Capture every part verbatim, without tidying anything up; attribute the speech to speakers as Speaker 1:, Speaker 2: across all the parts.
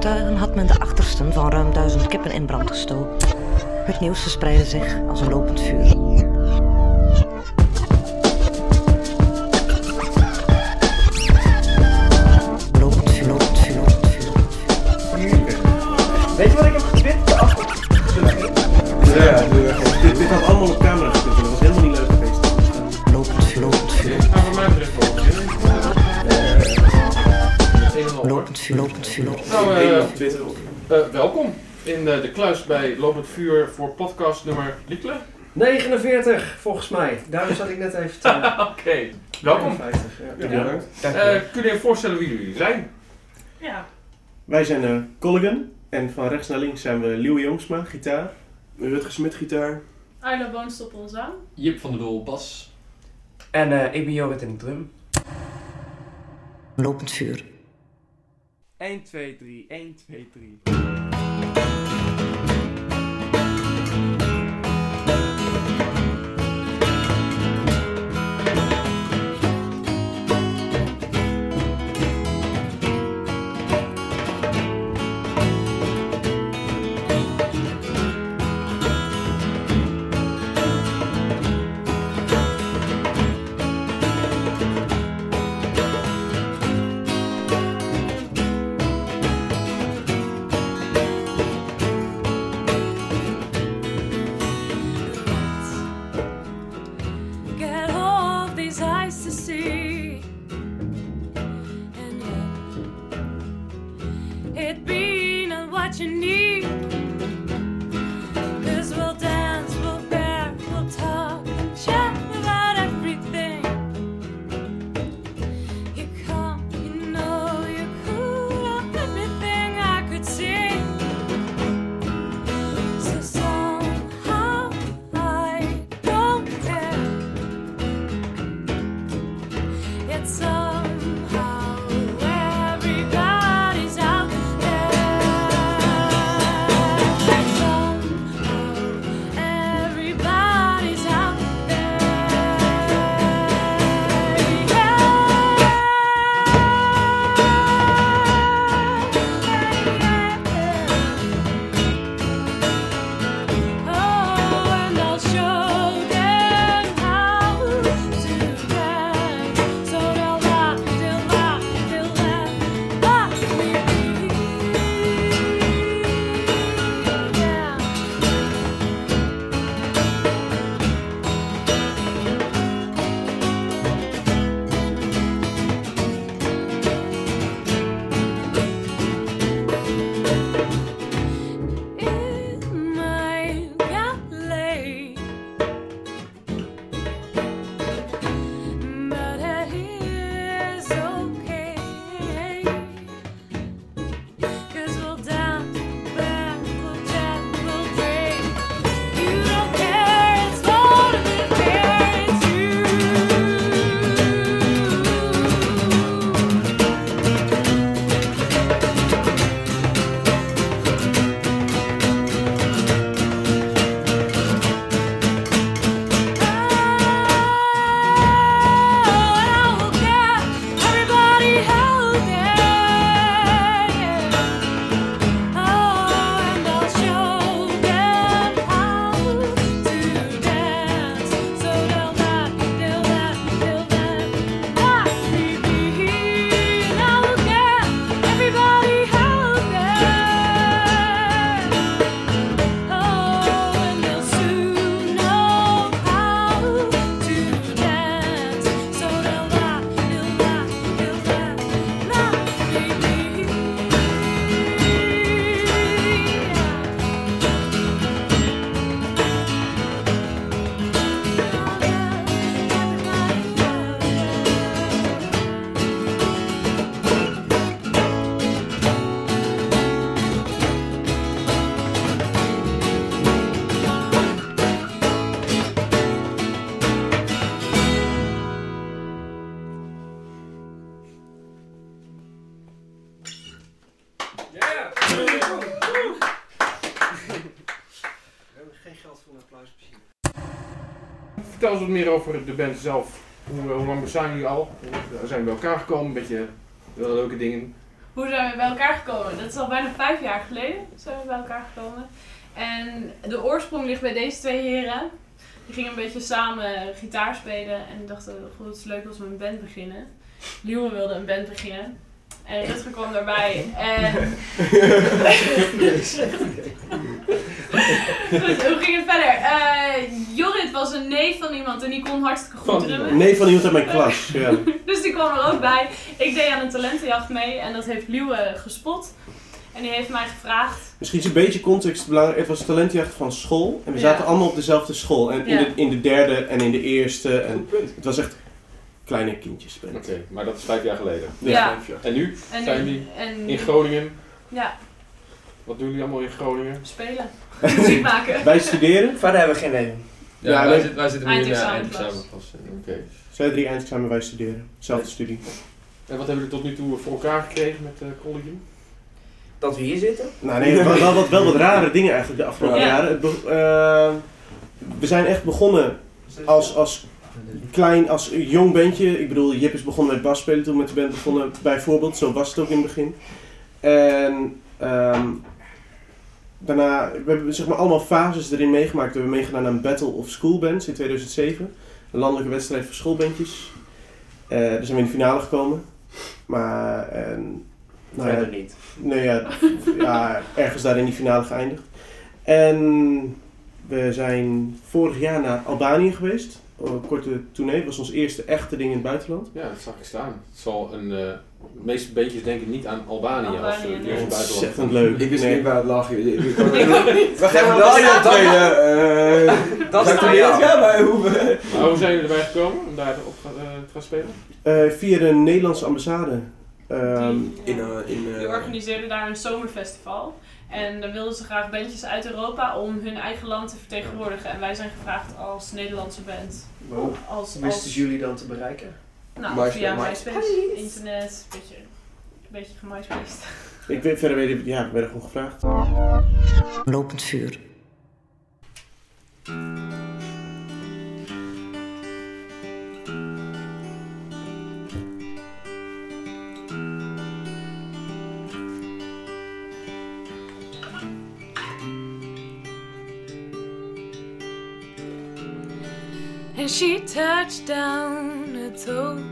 Speaker 1: ooggetuigen had men de achtersten van ruim duizend kippen in brand gestoken. Het nieuws verspreidde zich als een lopend vuur. Lopend vuur, lopend vuur, lopend vuur.
Speaker 2: Weet je wat ik heb getwitterd?
Speaker 3: Ja, dit, dit had allemaal op camera gekund. Dat was helemaal niet leuk geweest.
Speaker 1: Lopend vuur, lopend vuur.
Speaker 4: Maar voor mij betreft wel.
Speaker 1: Lopend vuur, lopend vuur.
Speaker 4: Nou, uh,
Speaker 3: Helemaal op Twitter op.
Speaker 4: uh, welkom in uh, de kluis bij Lopend Vuur voor podcast nummer Liekle.
Speaker 2: negenenveertig volgens mij. Daarom zat ik net even te...
Speaker 4: Oké, okay. Welkom.
Speaker 2: vijftig, ja.
Speaker 3: Ja, bedankt.
Speaker 4: Uh, kun je je voorstellen wie jullie zijn?
Speaker 5: Ja.
Speaker 3: Wij zijn uh, Colligan en van rechts naar links zijn we Liewe Jongsma, gitaar. Rutger Smit, gitaar.
Speaker 5: Ayla Boonstoppel, zang.
Speaker 6: Jip van der Doel, bas.
Speaker 2: En uh, ik ben Jorrit en ik drum.
Speaker 1: Lopend vuur.
Speaker 2: één, twee, drie, één, twee, drie.
Speaker 4: Vertel eens wat meer over de band zelf. Hoe, hoe lang bestaan jullie al? We zijn bij elkaar gekomen, een beetje wel leuke dingen.
Speaker 5: hoe zijn we bij elkaar gekomen? Dat is al bijna vijf jaar geleden zijn we bij elkaar gekomen. En de oorsprong ligt bij deze twee heren. Die gingen een beetje samen gitaar spelen en dachten, goed, het is leuk als we een band beginnen. Liewe wilde een band beginnen. En Rutger kwam daarbij en... Goed, hoe ging het verder? Uh, Jorrit was een neef van iemand en die kon hartstikke goed
Speaker 4: Van
Speaker 5: drummen.
Speaker 3: Nee, van iemand uit mijn klas. Ja.
Speaker 5: Dus die kwam er ook bij. Ik deed aan een talentenjacht mee en dat heeft Liewe gespot. En die heeft mij gevraagd...
Speaker 3: Misschien is een beetje context belangrijk. Het was een talentjacht van school. En we
Speaker 5: Ja.
Speaker 3: zaten allemaal op dezelfde school. En in,
Speaker 5: Ja.
Speaker 3: de, in de derde en in de eerste. En
Speaker 4: Goed punt.
Speaker 3: het was echt kleine kindjes spelen.
Speaker 4: Oké, okay, maar dat is vijf jaar geleden.
Speaker 5: Ja.
Speaker 4: En nu
Speaker 5: En
Speaker 4: zijn
Speaker 5: nu-
Speaker 4: die
Speaker 5: en
Speaker 4: in Groningen.
Speaker 5: Ja,
Speaker 4: Wat doen jullie allemaal in Groningen?
Speaker 5: spelen. Muziek maken.
Speaker 3: Wij studeren.
Speaker 6: Verder hebben we geen leven.
Speaker 4: Ja,
Speaker 3: Ja,
Speaker 4: wij,
Speaker 3: wij-
Speaker 4: zitten, wij zitten nu in de
Speaker 5: Eindexamenklas.
Speaker 4: eindexamenklas. Oké.
Speaker 3: Zij drie eindexamen, wij studeren. Zelfde studie.
Speaker 4: En wat hebben jullie tot nu toe voor elkaar gekregen met uh, Collegium?
Speaker 6: Dat we hier zitten.
Speaker 3: Nou nee, wel, wel, wat, wel wat rare dingen eigenlijk de afgelopen
Speaker 5: Ja.
Speaker 3: jaren. Het be- eh, we zijn echt begonnen als, als klein, als jong bandje. Ik bedoel, Jip is begonnen met basspelen toen we met de band begonnen, bijvoorbeeld. Zo was het ook in het begin. En um, daarna, we hebben zeg maar allemaal fases erin meegemaakt. We hebben meegedaan aan Battle of School Bands in tweeduizend zeven. Een landelijke wedstrijd voor schoolbandjes. Uh, daar zijn we in de finale gekomen. Maar, en, nou ja,
Speaker 6: Verder niet.
Speaker 3: nee, ja, ja, ergens daar in die finale geëindigd. En we zijn vorig jaar naar Albanië geweest. Een korte tournee. Dat was ons eerste echte ding in het buitenland.
Speaker 4: Ja, dat zag ik staan. Het zal een, uh, de meeste beetjes denken niet aan Albanië,
Speaker 5: Albanië,
Speaker 4: als uh, het
Speaker 5: nee.
Speaker 4: eerste buitenland.
Speaker 3: Ontzettend leuk.
Speaker 7: Ik wist
Speaker 3: Nee.
Speaker 7: niet waar het lag. Ik- ik-
Speaker 5: Ik ook niet.
Speaker 7: We gaan
Speaker 6: Ja,
Speaker 7: wel
Speaker 6: dat
Speaker 7: hier
Speaker 6: is-
Speaker 7: optreden. eh,
Speaker 6: Dat is
Speaker 7: zou ik
Speaker 6: aan
Speaker 7: er
Speaker 6: jou.
Speaker 7: niet gaan, maar hoe...
Speaker 4: Maar hoe zijn jullie erbij gekomen om daar op uh, te gaan spelen?
Speaker 3: Uh, via de Nederlandse ambassade. Um,
Speaker 5: Die,
Speaker 7: In,
Speaker 5: ja,
Speaker 7: uh, in, uh,
Speaker 5: die organiseerden daar een zomerfestival. En dan wilden ze graag bandjes uit Europa om hun eigen land te vertegenwoordigen. En wij zijn gevraagd als Nederlandse band.
Speaker 2: Wow.
Speaker 5: Als,
Speaker 2: Hoe wisten
Speaker 5: als,
Speaker 2: jullie dan te bereiken?
Speaker 5: nou,
Speaker 7: MySpace.
Speaker 5: via
Speaker 7: MySpace.
Speaker 5: MySpace, internet, een beetje, een beetje gemyspaced.
Speaker 3: ik weet verder weet ik, ja, we werden gewoon gevraagd.
Speaker 1: Lopend vuur.
Speaker 8: And she touched down her toes,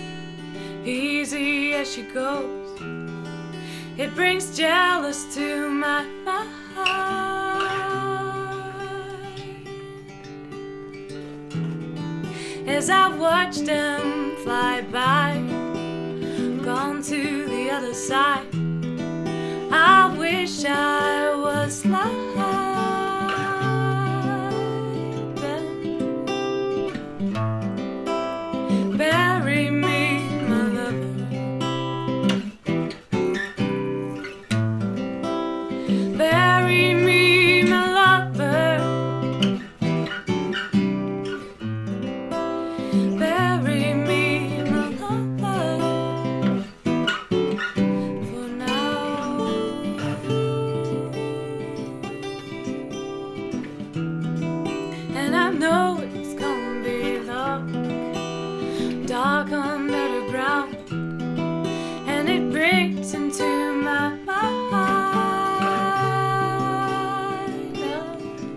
Speaker 8: easy as she goes. It brings jealous to my mind as I watch them fly by, gone to the other side. I wish I was like them. Bury me, my lover. Bury me, my lover. Bury me, my lover. For now. And I know it's gonna be long, dark under the ground, and it brings into my mind now.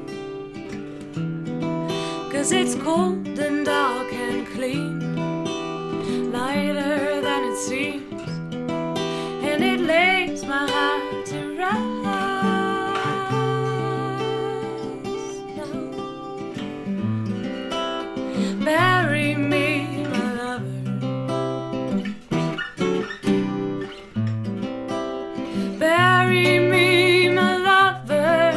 Speaker 8: 'Cause it's cold and dark and clean, lighter than it seems, and it lays my heart to rest now. Bury me, my lover. Bury me, my lover.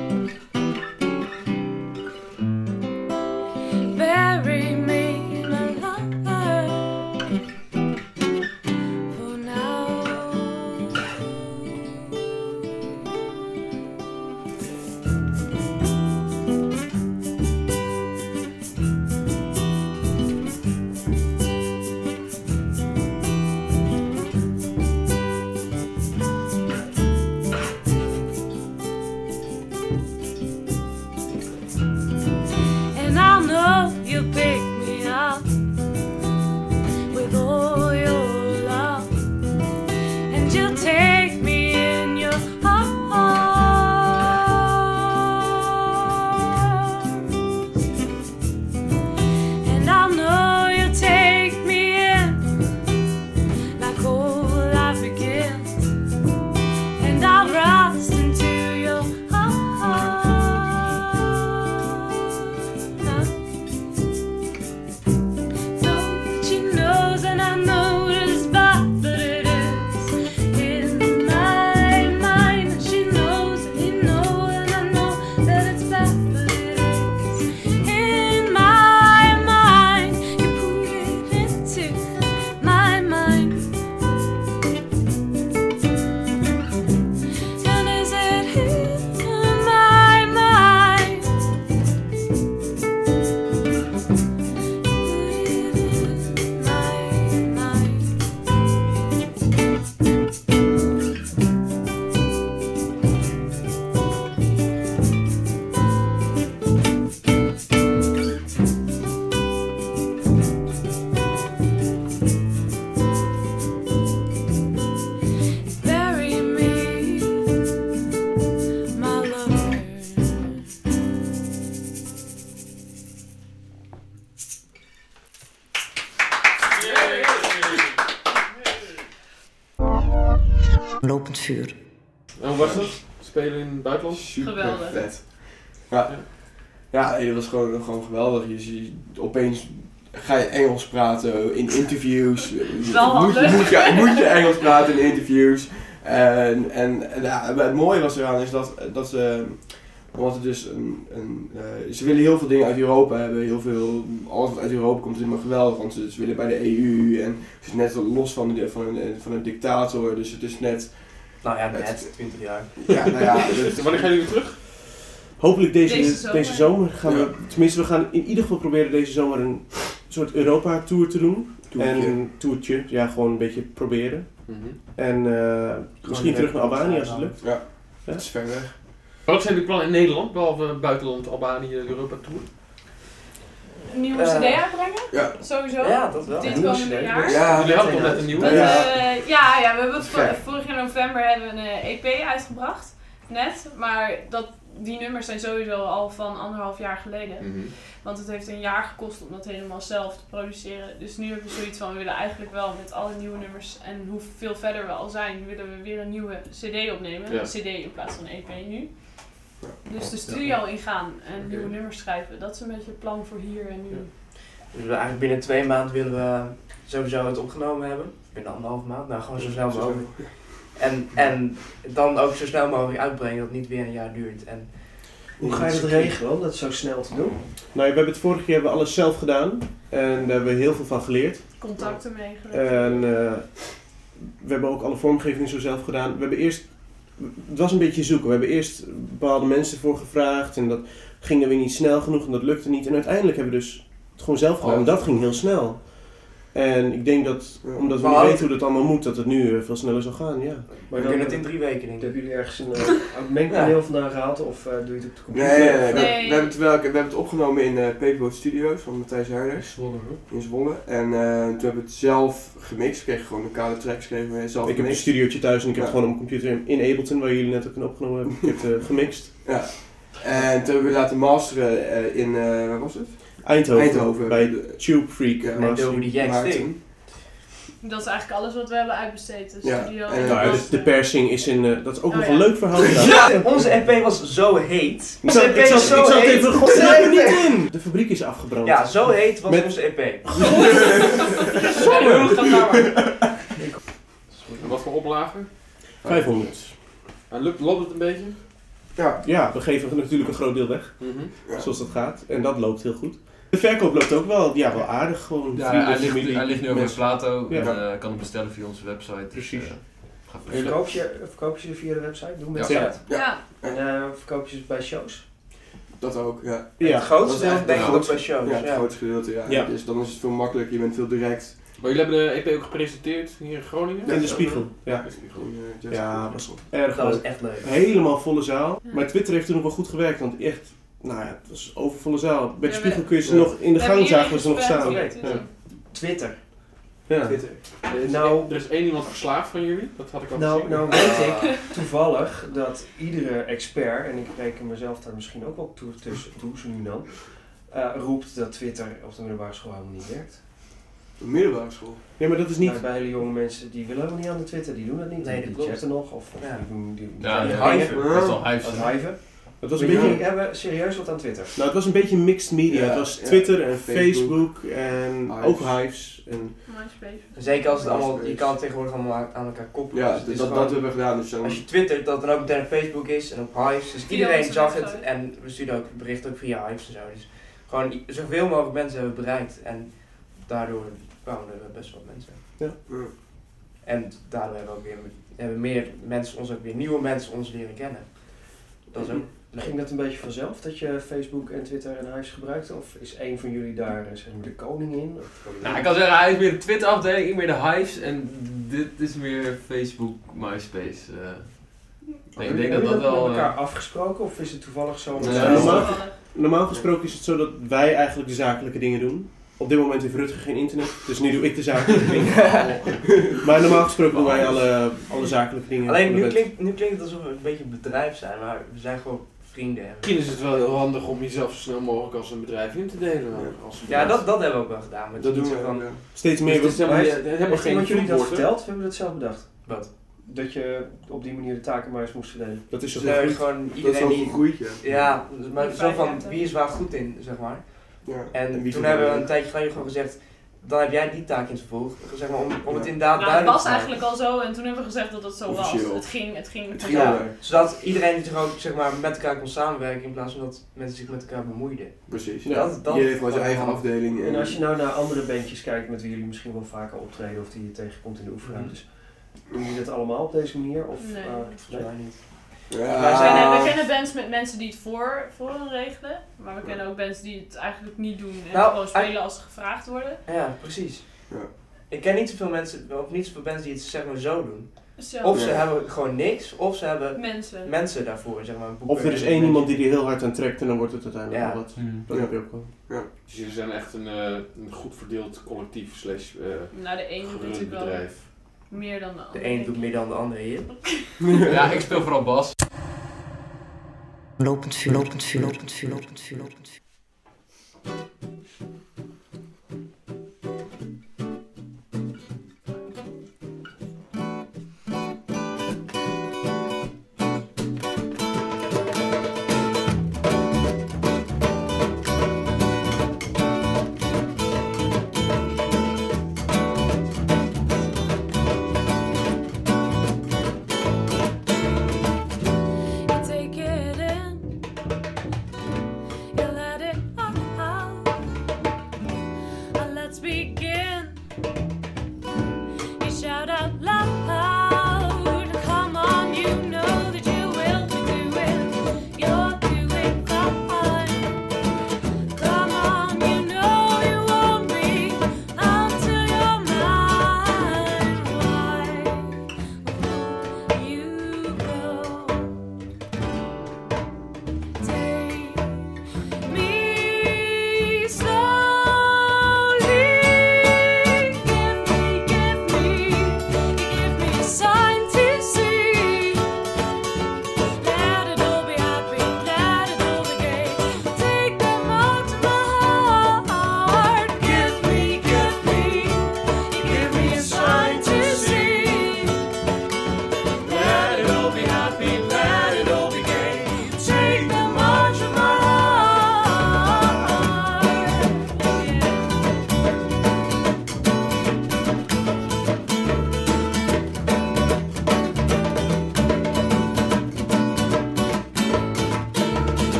Speaker 8: Bury me, my lover. For now. and you'll take me in your arms, and I'll know you'll take me in like old life begins, and I'll rust into your arms. Though she knows and I know that it's bad, but it is in my mind. She knows and he knows and I know that it's bad, but it is in my mind. You put it into my mind. And is it in my mind? Bury me, my lover.
Speaker 1: Lopend vuur.
Speaker 4: En hoe was het? Spelen in het buitenland?
Speaker 7: Super
Speaker 5: Geweldig.
Speaker 7: vet. Ja, ja nee, dat was gewoon, gewoon geweldig. Je ziet opeens ga je Engels praten in interviews.
Speaker 5: Wel
Speaker 7: moet, je,
Speaker 5: handig.
Speaker 7: moet, je, moet je Engels praten in interviews. En, en, en ja, het mooie was eraan is dat, dat ze, omdat het dus een, een uh, ze willen heel veel dingen uit Europa hebben, heel veel, alles wat uit Europa komt is helemaal geweldig, want ze, ze willen bij de E U en het is net los van, de, van, een, van een dictator, dus het is net,
Speaker 6: Nou ja,
Speaker 7: Het-
Speaker 6: net twintig jaar.
Speaker 7: ja, nou ja, dus,
Speaker 4: Wanneer gaan jullie weer terug?
Speaker 3: Hopelijk deze,
Speaker 5: Deze
Speaker 3: deze
Speaker 5: zomer.
Speaker 3: zomer. gaan we,
Speaker 7: Ja.
Speaker 3: tenminste we gaan in ieder geval proberen deze zomer een soort Europa-tour te doen.
Speaker 7: Toertje.
Speaker 3: En een toertje, ja gewoon een beetje proberen.
Speaker 4: Mhm.
Speaker 3: En eh, misschien terug naar Albanië als het lukt.
Speaker 7: ja,
Speaker 3: Ja.
Speaker 7: het is ver weg.
Speaker 4: Wat zijn de plannen in Nederland, behalve buitenland, Albanië, Europa Tour?
Speaker 5: Een nieuwe
Speaker 6: Eh,
Speaker 5: cd uitbrengen?
Speaker 7: Ja.
Speaker 5: Sowieso.
Speaker 6: Ja, dat wel.
Speaker 5: Dit
Speaker 2: Nieuwe
Speaker 5: komende
Speaker 2: cd.
Speaker 5: jaar.
Speaker 7: Ja,
Speaker 4: Jullie hadden toch net een nieuwe?
Speaker 5: Dat,
Speaker 3: Ja.
Speaker 5: eh, ja, ja, we hebben vo-
Speaker 3: Gek.
Speaker 5: vorig jaar november hebben we een eh, E P uitgebracht. Net. Maar dat, die nummers zijn sowieso al van anderhalf jaar geleden.
Speaker 4: Mhm.
Speaker 5: Want het heeft een jaar gekost om dat helemaal zelf te produceren. Dus nu hebben we zoiets van, we willen eigenlijk wel met alle nieuwe nummers en hoeveel verder we al zijn, willen we weer een nieuwe cd opnemen.
Speaker 4: Ja.
Speaker 5: Een cd in plaats van een E P nu. Dus de studio ingaan en
Speaker 4: Oké.
Speaker 5: nieuwe nummers schrijven. Dat is een beetje het plan voor hier en nu.
Speaker 4: Ja.
Speaker 6: Dus we eigenlijk binnen twee maanden willen we sowieso het opgenomen hebben. Binnen anderhalve maand. Nou, gewoon zo snel mogelijk. En, en dan ook zo snel mogelijk uitbrengen, dat het niet weer een jaar duurt. En
Speaker 2: Hoe ga je dat regelen om dat zo snel te doen?
Speaker 3: Nou, we hebben het vorige keer hebben we alles zelf gedaan. En daar hebben we heel veel van geleerd.
Speaker 5: Contacten meegelegd.
Speaker 3: En eh, we hebben ook alle vormgeving zo zelf gedaan. We hebben eerst, het was een beetje zoeken. We hebben eerst bepaalde mensen voor gevraagd. En dat ging dan weer niet snel genoeg en dat lukte niet. En uiteindelijk hebben we dus het gewoon zelf gedaan. En dat ging heel snel. En ik denk dat, omdat we
Speaker 6: Maar
Speaker 3: niet
Speaker 6: ook-
Speaker 3: weten hoe dat allemaal moet, dat het nu eh, veel sneller zal gaan, ja.
Speaker 6: we kunnen het in drie weken, denk ik.
Speaker 2: Hebben jullie ergens een uh, oud mengpaneel vandaan gehaald of uh, doe je het op de computer?
Speaker 7: Nee, nee, nee. We,
Speaker 5: Nee.
Speaker 7: we, hebben het wel, we hebben het opgenomen in uh, Paperboat Studios van Matthijs Herders in Zwolle. En uh, toen hebben we het zelf gemixt. We kregen gewoon een kale track, kregen we zelf
Speaker 3: Ik heb een
Speaker 7: gemixt.
Speaker 3: studiootje thuis en ik heb
Speaker 7: Ja.
Speaker 3: gewoon op mijn computer in Ableton, waar jullie net ook in opgenomen hebben, ik heb het uh, gemixt.
Speaker 7: Ja. En toen hebben we laten masteren uh, in, uh, waar was het?
Speaker 3: Eindhoven,
Speaker 7: Eindhoven.
Speaker 3: bij Tube Freak.
Speaker 7: Ja,
Speaker 3: Mastering.
Speaker 6: Eindhoven die Jack
Speaker 7: Maarten.
Speaker 6: Sting.
Speaker 5: Dat is eigenlijk alles wat we hebben uitbesteed. De
Speaker 7: Ja,
Speaker 5: studio
Speaker 7: en,
Speaker 5: en
Speaker 3: Nou, ja,
Speaker 5: de
Speaker 3: de, de persing is in, uh, dat is ook
Speaker 5: Oh,
Speaker 3: nog
Speaker 5: ja.
Speaker 3: een leuk verhaal gedaan.
Speaker 6: Ja, onze E P was zo heet.
Speaker 3: Ik
Speaker 6: Onze
Speaker 3: zat,
Speaker 6: E P
Speaker 3: ik zat,
Speaker 6: was zo
Speaker 3: ik zat
Speaker 6: heet.
Speaker 3: even, god, schrijf er niet in! De fabriek is afgebrand.
Speaker 6: Ja, zo heet was
Speaker 3: Met-
Speaker 6: onze E P.
Speaker 4: En hoe gaat het nou maar? En wat voor oplagen?
Speaker 3: vijfhonderd.
Speaker 4: En lukt, loopt het een beetje?
Speaker 7: Ja.
Speaker 3: Ja, we geven natuurlijk een groot deel weg,
Speaker 4: Mhm.
Speaker 7: Ja.
Speaker 3: zoals dat gaat. En dat loopt heel goed. De verkoop loopt ook wel, ja, wel aardig. Gewoon
Speaker 9: Ja,
Speaker 3: vrienden,
Speaker 9: hij ligt,
Speaker 3: familie,
Speaker 9: hij ligt nu ook bij
Speaker 3: mensen.
Speaker 9: Plato.
Speaker 3: Ja.
Speaker 9: En uh, kan hem bestellen via onze website.
Speaker 3: Precies.
Speaker 9: Dus, uh, gaat
Speaker 2: En
Speaker 9: prima.
Speaker 2: verkoop je, verkoop je ze via de website? Doe met
Speaker 3: Ja.
Speaker 2: ja.
Speaker 5: Ja.
Speaker 2: En uh, verkoop je ze bij shows?
Speaker 7: Dat ook, ja.
Speaker 3: Ja,
Speaker 6: Het grootste
Speaker 7: dat is
Speaker 6: deel
Speaker 7: echt
Speaker 6: denk ik
Speaker 7: de
Speaker 6: ook bij
Speaker 7: grootste-
Speaker 6: shows.
Speaker 7: Ja, het
Speaker 6: Ja.
Speaker 7: grootste gedeelte, ja.
Speaker 3: Ja.
Speaker 7: Dus dan is het veel makkelijker, je bent veel direct.
Speaker 4: Maar jullie hebben de E P ook gepresenteerd hier in Groningen?
Speaker 3: in de spiegel. Ja,
Speaker 7: Gewoon, uh, jazz-
Speaker 3: ja was erg
Speaker 6: Dat was
Speaker 3: leuk.
Speaker 6: echt leuk.
Speaker 3: Helemaal volle zaal.
Speaker 5: Ja.
Speaker 3: Maar Twitter heeft toen nog wel goed gewerkt, want echt, nou ja, het was overvolle zaal. Bij de
Speaker 5: Ja,
Speaker 3: spiegel
Speaker 5: we-
Speaker 3: kun je ze
Speaker 7: ja.
Speaker 3: nog, in de
Speaker 5: We
Speaker 3: gang
Speaker 5: hebben
Speaker 3: zagen we ze nog
Speaker 5: hierin
Speaker 3: staan.
Speaker 5: gespeeld,
Speaker 3: Ja.
Speaker 5: dus-
Speaker 2: Twitter.
Speaker 3: Ja.
Speaker 6: Twitter.
Speaker 4: Er is,
Speaker 2: Nou-
Speaker 4: er is één iemand verslaafd van jullie, dat had ik al
Speaker 2: Nou,
Speaker 4: gezien.
Speaker 2: nou weet ik toevallig dat iedere expert, en ik reken mezelf daar misschien ook wel toe, tussen toe, zo nu en dan, uh, roept dat Twitter op de middelbare school helemaal niet werkt.
Speaker 7: Een middelbare school.
Speaker 3: Ja, maar dat is niet...
Speaker 2: Nou, bij hele jonge mensen, die willen helemaal niet aan de Twitter, die doen dat niet.
Speaker 6: Nee, dat
Speaker 2: die
Speaker 6: klopt.
Speaker 2: chatten nog, of, of
Speaker 6: Ja.
Speaker 2: die doen... Die,
Speaker 9: Ja,
Speaker 2: die
Speaker 9: ja.
Speaker 2: hiven.
Speaker 9: Dat is al
Speaker 2: Als
Speaker 9: hype.
Speaker 2: hiven.
Speaker 3: Het was een
Speaker 2: Maar
Speaker 3: beetje...
Speaker 2: jullie hebben serieus wat aan Twitter.
Speaker 3: Nou, het was een beetje mixed media.
Speaker 7: Ja,
Speaker 3: het was
Speaker 7: ja.
Speaker 3: Twitter en
Speaker 7: Facebook.
Speaker 3: Facebook, en
Speaker 7: Hives.
Speaker 3: ook Hives. En
Speaker 5: MySpace.
Speaker 6: Zeker als het allemaal, je kan het tegenwoordig allemaal aan elkaar koppelen.
Speaker 7: Ja,
Speaker 6: Dus het
Speaker 7: dat,
Speaker 6: is
Speaker 7: dat,
Speaker 6: gewoon-
Speaker 7: dat hebben we gedaan. Dus dan,
Speaker 6: Als je twittert, dat dan ook meteen op Facebook is en op Hives. Dus
Speaker 5: Via
Speaker 6: iedereen
Speaker 5: onze
Speaker 6: zag het
Speaker 5: website.
Speaker 6: en we stuurden ook berichten ook via Hives en zo. Dus gewoon i- zoveel mogelijk mensen hebben we bereikt en daardoor kwamen er best wel mensen.
Speaker 3: Ja.
Speaker 7: Ja.
Speaker 6: En daardoor hebben we ook weer hebben meer mensen ons ook weer nieuwe mensen ons leren kennen. Dat is ook leuk.
Speaker 2: Ging dat een beetje vanzelf, dat je Facebook en Twitter en Hives gebruikte? Of is één van jullie daar eh, zeg maar, de koning in? Of
Speaker 9: Nou, ik kan zeggen, hij is meer de Twitter-afdeling, ik meer de Hives en dit is meer Facebook, MySpace. eh. Nee, ik denk dat dat
Speaker 2: Hebben jullie
Speaker 9: wel...
Speaker 2: met
Speaker 9: eh,
Speaker 2: elkaar afgesproken of is het toevallig zo?
Speaker 7: Nee,
Speaker 2: dat-
Speaker 3: Ja, normaal-
Speaker 5: Toevallig.
Speaker 3: normaal gesproken is het zo dat wij eigenlijk de zakelijke dingen doen. Op dit moment heeft Rutger geen internet, dus nu doe ik de zakelijke dingen. Maar normaal gesproken doen wij alle, alle zakelijke dingen.
Speaker 6: Alleen
Speaker 3: van de
Speaker 6: nu
Speaker 3: wet.
Speaker 6: klinkt, nu klinkt het alsof we een beetje een bedrijf zijn, maar we zijn gewoon vrienden.
Speaker 4: Misschien is het wel heel handig om jezelf zo snel mogelijk als een bedrijf in te delen.
Speaker 7: Ja.
Speaker 4: Als
Speaker 6: Ja, dat, dat hebben we ook wel gedaan. Met
Speaker 7: dat doen
Speaker 6: iets
Speaker 7: we.
Speaker 6: van,
Speaker 7: ja.
Speaker 3: Steeds meer...
Speaker 4: Dus het is helemaal
Speaker 2: Maar
Speaker 4: niet-
Speaker 2: heeft-
Speaker 4: we hebben
Speaker 2: Heeft
Speaker 4: geen
Speaker 2: iemand jullie dat
Speaker 4: voetwoord, hè?
Speaker 2: verteld? Of hebben we dat zelf bedacht?
Speaker 6: Wat?
Speaker 2: Dat je op die manier de taken maar eens moest verdelen.
Speaker 3: Dat is zo
Speaker 6: Dus, eh,
Speaker 3: goed.
Speaker 6: gewoon
Speaker 7: Dat is
Speaker 6: iedereen
Speaker 7: wel
Speaker 6: die...
Speaker 7: gegroeid, ja.
Speaker 6: Ja, dus- maar
Speaker 5: Die
Speaker 6: zo van
Speaker 5: vrijheid,
Speaker 6: wie is waar goed in, zeg maar.
Speaker 7: Ja.
Speaker 6: En
Speaker 3: wie
Speaker 6: toen
Speaker 3: voor
Speaker 6: hebben we
Speaker 3: mij?
Speaker 6: een tijdje geleden gewoon gezegd, dan heb jij die taak in het vervolg, zeg maar, om, om het
Speaker 7: Ja.
Speaker 6: inderdaad
Speaker 5: Nou, het
Speaker 6: duidelijk
Speaker 5: was
Speaker 6: te maken.
Speaker 5: eigenlijk al zo en toen hebben we gezegd dat het zo was.
Speaker 7: Officieel.
Speaker 5: Het ging, het ging.
Speaker 7: Het
Speaker 5: van-
Speaker 7: ging
Speaker 6: Ja,
Speaker 7: al,
Speaker 6: zodat iedereen zich ook zeg maar, met elkaar kon samenwerken in plaats van dat mensen zich met elkaar bemoeiden.
Speaker 7: Precies.
Speaker 3: Ja.
Speaker 6: Dat, dat,
Speaker 7: Iedereen heeft gewoon zijn eigen afdeling.
Speaker 2: En als je nou naar andere bandjes kijkt met wie jullie misschien wel vaker optreden of die je tegenkomt in de oefenruimtes, doen jullie dat allemaal op deze manier? Of,
Speaker 5: Nee.
Speaker 2: eh,
Speaker 6: Volgens mij niet.
Speaker 7: Ja.
Speaker 6: Wij
Speaker 5: We
Speaker 6: zijn-
Speaker 5: kennen, we kennen bands met mensen die het voor, voor hun regelen, maar we kennen ook bands die het eigenlijk niet doen en
Speaker 6: Nou,
Speaker 5: gewoon spelen als ze gevraagd worden.
Speaker 6: Ja, precies.
Speaker 7: Ja.
Speaker 6: Ik ken niet zoveel mensen, of niet zoveel mensen die het zeg maar zo doen.
Speaker 5: Zo.
Speaker 6: Of ze
Speaker 7: Ja.
Speaker 6: hebben gewoon niks, of ze hebben
Speaker 5: Mensen.
Speaker 6: mensen daarvoor, zeg maar.
Speaker 3: Of er is één iemand die er heel hard aan trekt en dan wordt het uiteindelijk
Speaker 6: Ja.
Speaker 3: wel wat.
Speaker 9: hmm.
Speaker 3: Dat
Speaker 7: Ja.
Speaker 3: heb je ook wel.
Speaker 4: Dus jullie zijn echt een, eh, een goed verdeeld collectief slash eh
Speaker 5: Nou, de een doet
Speaker 4: gerund
Speaker 5: natuurlijk wel
Speaker 4: bedrijf.
Speaker 5: meer dan de ander.
Speaker 6: De een
Speaker 5: denk
Speaker 6: doet
Speaker 5: ik.
Speaker 6: meer dan de andere hier.
Speaker 9: Ja, ik speel vooral bas.
Speaker 1: Lopend vuur, lopend vuur, lopend vuur, lopend vuur, lopend vuur.
Speaker 8: You take it in, you let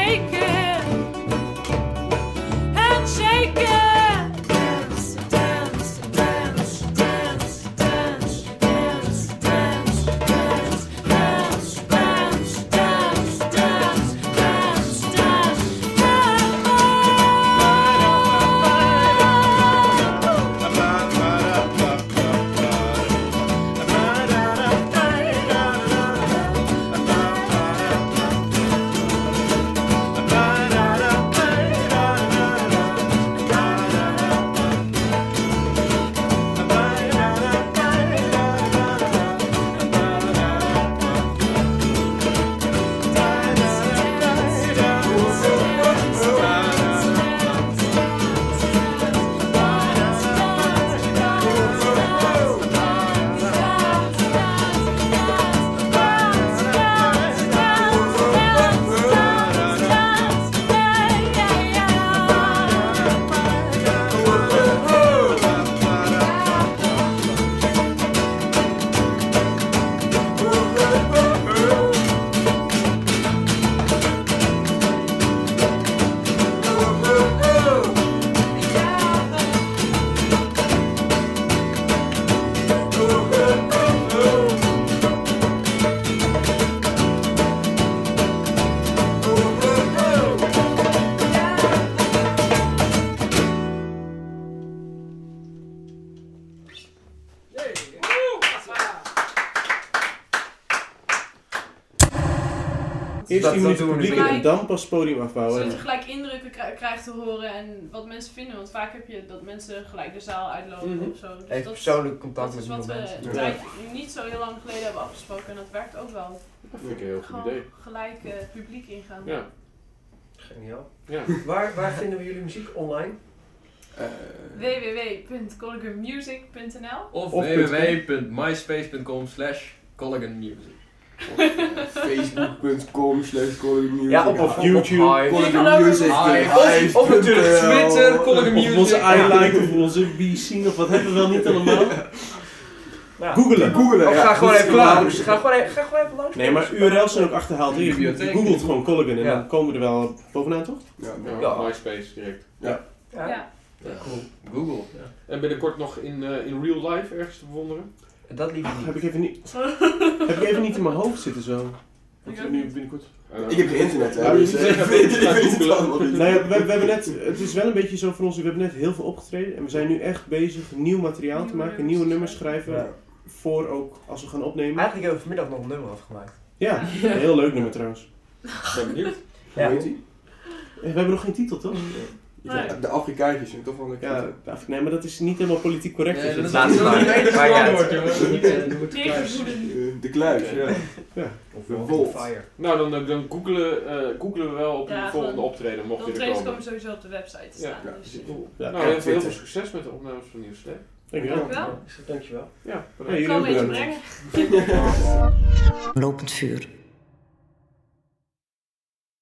Speaker 8: shake it and shake it. Dance, dance, dance, dance, dance, dance, dance, dance, dance, dance, dance, dance, dance, dance,
Speaker 3: Eerst
Speaker 6: Dat-
Speaker 3: tien
Speaker 6: dat
Speaker 3: minuten
Speaker 6: doen we
Speaker 3: publiek
Speaker 6: niet.
Speaker 3: en dan pas podium afbouwen.
Speaker 5: Zodat je gelijk indrukken kri- krijgt te horen en wat mensen vinden. Want vaak heb je dat mensen gelijk de zaal uitlopen
Speaker 2: Mhm.
Speaker 5: of zo. Dus
Speaker 6: Even
Speaker 5: dat,
Speaker 6: persoonlijk contact
Speaker 5: dat
Speaker 6: met
Speaker 5: is wat
Speaker 6: nieuwe
Speaker 5: we
Speaker 6: mensen.
Speaker 5: een tijdje, niet zo heel lang geleden hebben afgesproken. En dat werkt ook wel.
Speaker 4: Dat vind ik een heel goed
Speaker 5: Gewoon
Speaker 4: idee.
Speaker 5: gelijk eh, het publiek ingaan.
Speaker 4: Ja.
Speaker 2: Geniaal.
Speaker 4: Ja.
Speaker 2: Waar, waar vinden we jullie muziek online?
Speaker 7: Eh,
Speaker 5: w w w punt colligan music punt n l
Speaker 9: Of,
Speaker 3: Of
Speaker 9: w w w punt myspace punt com slash Colligan Music.
Speaker 7: Facebook punt com slash Colligan Music.
Speaker 6: Ja, op- op-
Speaker 3: Of YouTube.
Speaker 4: Hive.
Speaker 7: Colligan Music.
Speaker 9: Hive.
Speaker 7: Hive.
Speaker 9: Of natuurlijk Twitter, Colligan
Speaker 3: Of onze
Speaker 9: Music.
Speaker 3: iLike of onze B-scene of wat hebben we wel niet allemaal.
Speaker 6: Ja.
Speaker 3: Googelen.
Speaker 7: Googelen,
Speaker 6: Of
Speaker 7: ja.
Speaker 6: ga gewoon
Speaker 7: Dat is
Speaker 6: even
Speaker 7: klaar.
Speaker 6: langs. Ga gewoon even, ga gewoon even langs.
Speaker 3: Nee, maar U R L's zijn ook achterhaald. Je
Speaker 9: Bibliotheek.
Speaker 3: googelt gewoon Colligan en
Speaker 6: Ja.
Speaker 3: dan komen we er wel bovenaan, toch?
Speaker 7: Ja,
Speaker 4: Ja,
Speaker 6: Ja.
Speaker 4: MySpace direct.
Speaker 6: Ja.
Speaker 5: Ja.
Speaker 9: Ja, Google. Ja.
Speaker 4: En binnenkort nog in, eh, in real life ergens te bewonderen.
Speaker 6: Dat liever
Speaker 3: Heb
Speaker 6: niet.
Speaker 3: ik even niet, heb ik even niet in mijn hoofd zitten zo.
Speaker 5: Ik
Speaker 3: Wat
Speaker 5: ook
Speaker 3: nu
Speaker 5: niet.
Speaker 3: binnenkort.
Speaker 7: Ik heb geen internet, hè.
Speaker 3: Ja,
Speaker 7: Dus
Speaker 3: je
Speaker 7: eh,
Speaker 3: moet
Speaker 7: ik
Speaker 3: zeggen,
Speaker 7: weet
Speaker 4: ga
Speaker 7: ik weet het
Speaker 4: googlen.
Speaker 7: allemaal niet.
Speaker 3: Nou ja, we, we hebben net, het is wel een beetje zo voor ons, we hebben net heel veel opgetreden en we zijn nu echt bezig nieuw materiaal te
Speaker 5: Nieuwe
Speaker 3: maken,
Speaker 5: nummers
Speaker 3: nieuwe
Speaker 5: te
Speaker 3: nummers
Speaker 5: schrijven.
Speaker 3: schrijven
Speaker 6: Ja.
Speaker 3: voor ook als we gaan opnemen.
Speaker 6: Eigenlijk hebben we vanmiddag nog een nummer afgemaakt.
Speaker 3: Ja, een heel leuk nummer trouwens.
Speaker 4: Ik ben benieuwd.
Speaker 7: Hoe heet die?
Speaker 3: We hebben nog geen titel toch?
Speaker 5: Nee.
Speaker 7: De Afrikaantjes zijn toch wel een
Speaker 3: Ja, af- nee, maar dat is niet helemaal politiek correct.
Speaker 9: Nee,
Speaker 3: is
Speaker 9: dat
Speaker 3: het?
Speaker 9: is
Speaker 6: Laat het
Speaker 9: nog niet
Speaker 6: maar.
Speaker 9: het enige
Speaker 6: Maar ja,
Speaker 9: antwoord, jongens. Niet, eh, doe het
Speaker 5: Tegenvoeden.
Speaker 7: Eh, De kluis, ja.
Speaker 2: Of
Speaker 7: De
Speaker 2: Walk
Speaker 7: Wolf.
Speaker 2: on Fire.
Speaker 4: Nou, dan, eh, dan googelen, eh, googelen we wel op
Speaker 5: Ja,
Speaker 4: die volgende
Speaker 5: gewoon-
Speaker 4: optreden, mocht
Speaker 5: De
Speaker 4: je er
Speaker 5: optredens
Speaker 4: komen.
Speaker 5: komen sowieso op de website te
Speaker 4: Ja,
Speaker 5: staan.
Speaker 7: ja,
Speaker 5: dus.
Speaker 7: precies.
Speaker 3: Ja,
Speaker 4: Nou, heel veel, heel veel
Speaker 7: Twitter.
Speaker 4: succes met de opnames van Nieuwstek.
Speaker 3: dankjewel.
Speaker 5: Dankjewel.
Speaker 2: Dankjewel.
Speaker 4: Ja,
Speaker 3: Ja, jullie
Speaker 5: Kom
Speaker 3: ook
Speaker 5: een beetje
Speaker 3: bedankt.
Speaker 5: brengen.
Speaker 1: Lopend vuur.